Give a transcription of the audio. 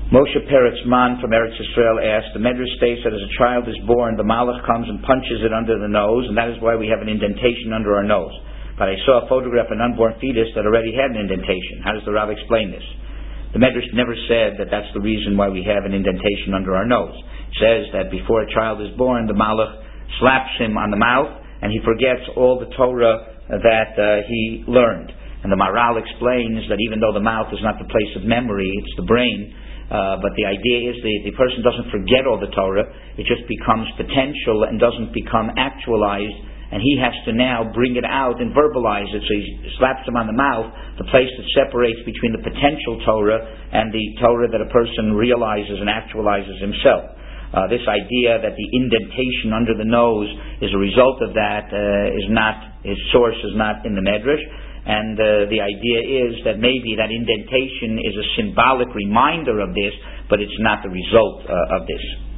Moshe Peretz Man from Eretz Yisrael asked, the Medrash states that as a child is born, the Malach comes and punches it under the nose, and that is why we have an indentation under our nose. But I saw a photograph of an unborn fetus that already had an indentation. How does the Rav explain this? The Medrash never said that that's the reason why we have an indentation under our nose. It says that before a child is born, the Malach slaps him on the mouth, and he forgets all the Torah that he learned. And the Maharal explains that even though the mouth is not the place of memory, it's the brain, but the idea is the person doesn't forget all the Torah, it just becomes potential and doesn't become actualized, and he has to now bring it out and verbalize it. So he slaps him on the mouth, the place that separates between the potential Torah and the Torah that a person realizes and actualizes himself. This idea that the indentation under the nose is a result of that his source is not in the Medrash. And the idea is that maybe that indentation is a symbolic reminder of this, but it's not the result of this.